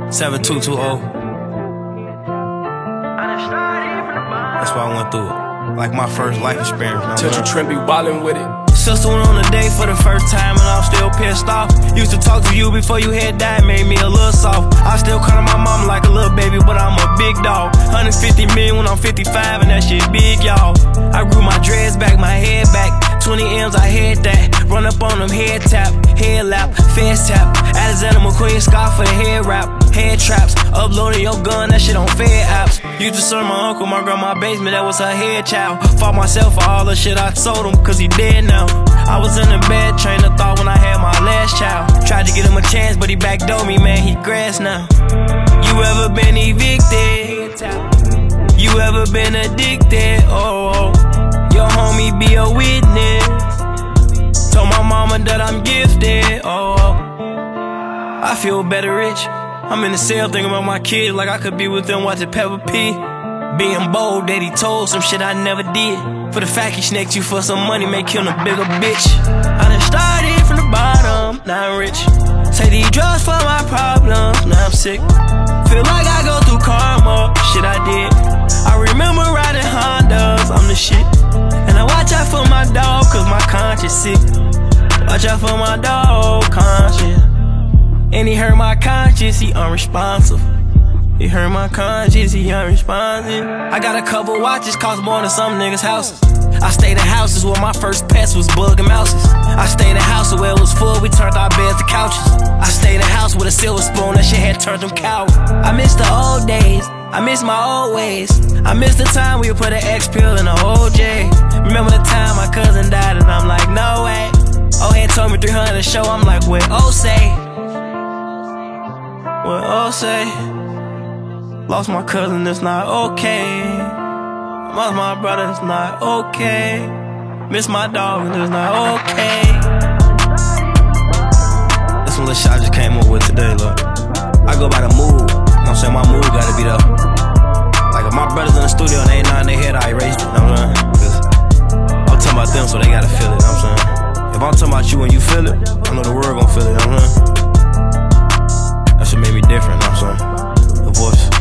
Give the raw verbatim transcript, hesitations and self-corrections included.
seven two two zero. That's why I went through it. Like my first life experience. Touch a trend, be wildin' with it. Sister went on a date for the first time and I'm still pissed off. Used to talk to you before you had died, made me a little soft. I still call my mama like a little baby, but I'm a big dog. one hundred fifty million when I'm fifty-five and that shit big, y'all. I grew my dreads back, my head back. twenty M's, I had that. Run up on them, head tap, head lap, fast tap. Alexander McQueen scarf for the head wrap. Head traps, uploading your gun, that shit on Fed apps. Used to serve my uncle, my grandma basement, that was her head child. Fought myself for all the shit I sold him, cause he dead now. I was in the bed, train of thought when I had my last child. Tried to give him a chance, but he backdoored me, man, he grass now. You ever been evicted? You ever been addicted? Oh, your homie be a witness. Told my mama that I'm gifted. Oh, I feel better rich. I'm in the cell thinking about my kids like I could be with them watching Peppa Pig. Being bold that he told some shit I never did. For the fact he snaked you for some money make him a bigger bitch. I done started from the bottom, now I'm rich. Take these drugs for my problems, now I'm sick. Feel like I go through karma, shit I did. I remember riding Hondas, I'm the shit. And I watch out for my dog cause my conscience sick. Watch out for my dog, conscience. And he hurt my conscience, he unresponsive. He hurt my conscience, he unresponsive. I got a couple watches, cost more than some niggas' houses. I stayed in houses where my first pets was bug and mouses. I stayed in a house where it was full, we turned our beds to couches. I stayed in a house with a silver spoon, that shit had turned them cowards. I miss the old days, I miss my old ways. I miss the time we would put an X pill in a O J. Remember the time my cousin died and I'm like, no way. Oh, had told me three hundred a show, I'm like, what O say? What O say? Lost my cousin, it's not okay. Lost my brother, it's not okay. Miss my dog, it's not okay. This one little shit I just came up with today, look. I go by the mood, you know what I'm saying? My mood gotta be there. Like if my brothers in the studio and they ain't nodding their head, I erase it, you know what I'm saying? Cause I'm talking about them, so they gotta feel it, you know what I'm saying? If I'm talking about you and you feel it, I know the world gon' feel it, you know what I'm saying? That shit made me different, you know what I'm saying? The voice.